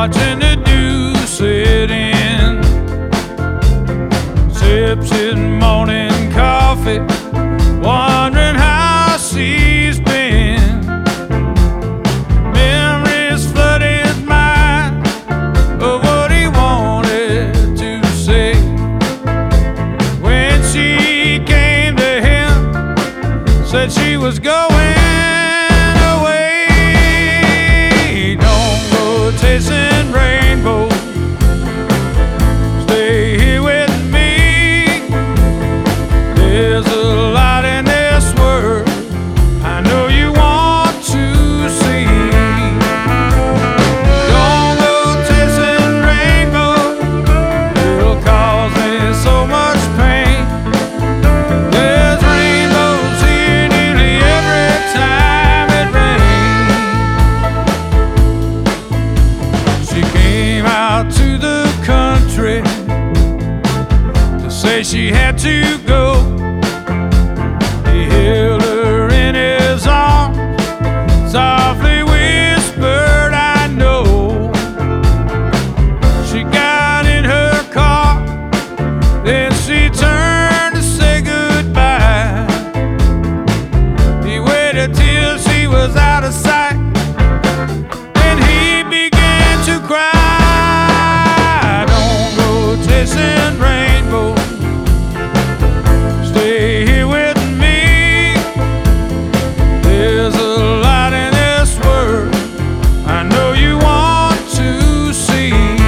watching the dew set in, sips his morning coffee, wondering how she's been. Memories flood his mind of what he wanted to say. When she came to him, said she was going away. Don't go chasing rainbows, stay here with me. There's a lot in this world I know you want to see. Don't go chasing rainbows, it'll cause me so much pain. There's rainbows here nearly every time it rains. She came out to the country to say she had to go. He held her in his arms, softly whispered, I know. She got in her car, then she turned to say goodbye. He waited till she was out of sight, and he began to cry. Don't go chasing rainbows, stay here with me. There's a lot in this world I know you want to see.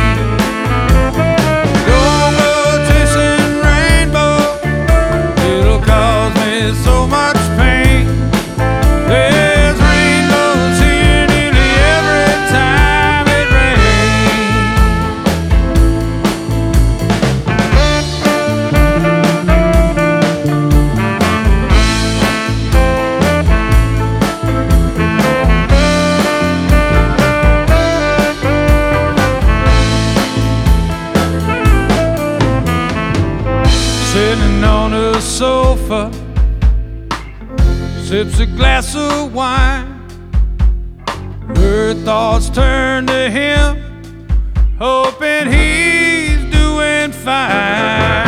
Don't go chasing rainbows, it'll cause me so much pain. There's rainbows here nearly every time it rains. Sitting on a sofa, sips a glass of wine. Her thoughts turn to him, hoping he's doing fine.